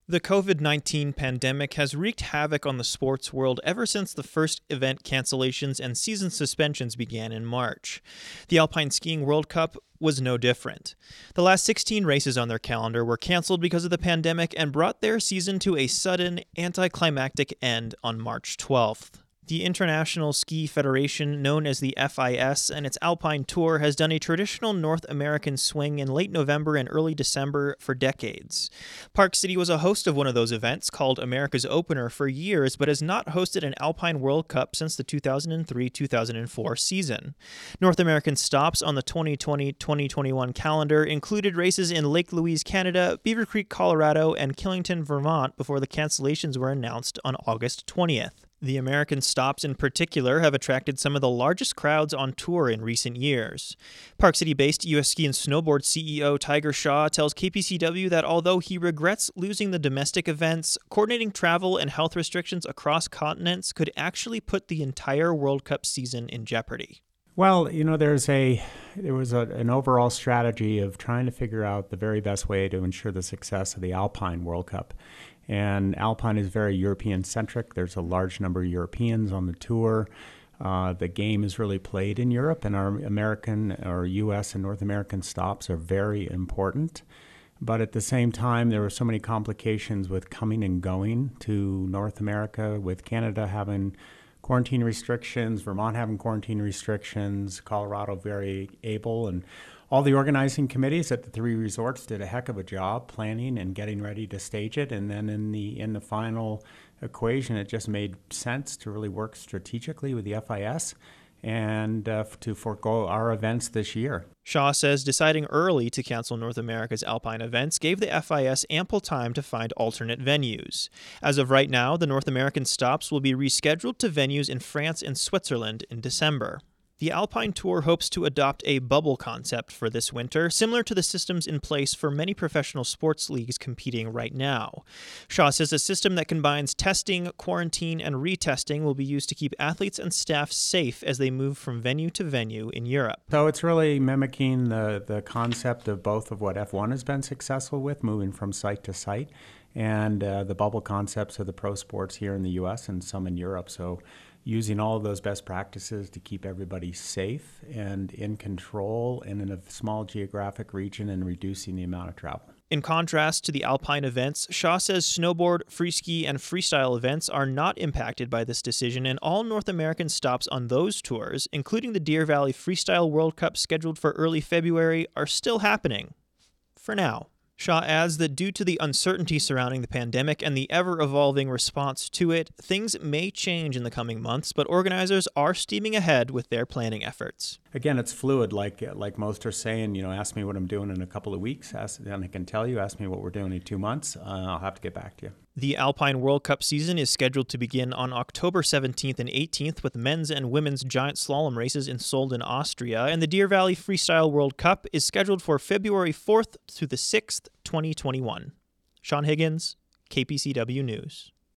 The COVID-19 pandemic has wreaked havoc on the sports world ever since the first event cancellations and season suspensions began in March. The Alpine Skiing World Cup was no different. The last 16 races on their calendar were canceled because of the pandemic and brought their season to a sudden, anticlimactic end on March 12th. The International Ski Federation, known as the FIS, and its Alpine Tour has done a traditional North American swing in late November and early December for decades. Park City was a host of one of those events, called America's Opener, for years, but has not hosted an Alpine World Cup since the 2003-2004 season. North American stops on the 2020-2021 calendar included races in Lake Louise, Canada, Beaver Creek, Colorado, and Killington, Vermont, before the cancellations were announced on August 20th. The American stops in particular have attracted some of the largest crowds on tour in recent years. Park City-based U.S. Ski and Snowboard CEO Tiger Shaw tells KPCW that although he regrets losing the domestic events, coordinating travel and health restrictions across continents could actually put the entire World Cup season in jeopardy. Well, there was an overall strategy of trying to figure out the very best way to ensure the success of the Alpine World Cup. And Alpine is very European-centric. There's a large number of Europeans on the tour. The game is really played in Europe, and our American or U.S. and North American stops are very important. But at the same time, there were so many complications with coming and going to North America, with Canada having quarantine restrictions, Vermont having quarantine restrictions, Colorado very able, and all the organizing committees at the three resorts did a heck of a job planning and getting ready to stage it. And then in the final equation, it just made sense to really work strategically with the FIS and to forego our events this year. Shaw says deciding early to cancel North America's Alpine events gave the FIS ample time to find alternate venues. As of right now, the North American stops will be rescheduled to venues in France and Switzerland in December. The Alpine Tour hopes to adopt a bubble concept for this winter, similar to the systems in place for many professional sports leagues competing right now. Shaw says a system that combines testing, quarantine, and retesting will be used to keep athletes and staff safe as they move from venue to venue in Europe. So it's really mimicking the concept of both of what F1 has been successful with, moving from site to site, and the bubble concepts of the pro sports here in the U.S. and some in Europe. So using all of those best practices to keep everybody safe and in control and in a small geographic region and reducing the amount of travel. In contrast to the Alpine events, Shaw says snowboard, free ski, and freestyle events are not impacted by this decision, and all North American stops on those tours, including the Deer Valley Freestyle World Cup scheduled for early February, are still happening. For now. Shaw adds that due to the uncertainty surrounding the pandemic and the ever-evolving response to it, things may change in the coming months, but organizers are steaming ahead with their planning efforts. Again, it's fluid, like most are saying, ask me what I'm doing in a couple of weeks, and I can tell you, ask me what we're doing in 2 months, I'll have to get back to you. The Alpine World Cup season is scheduled to begin on October 17th and 18th with men's and women's giant slalom races in Solden, Austria, and the Deer Valley Freestyle World Cup is scheduled for February 4th to the 6th, 2021. Sean Higgins, KPCW News.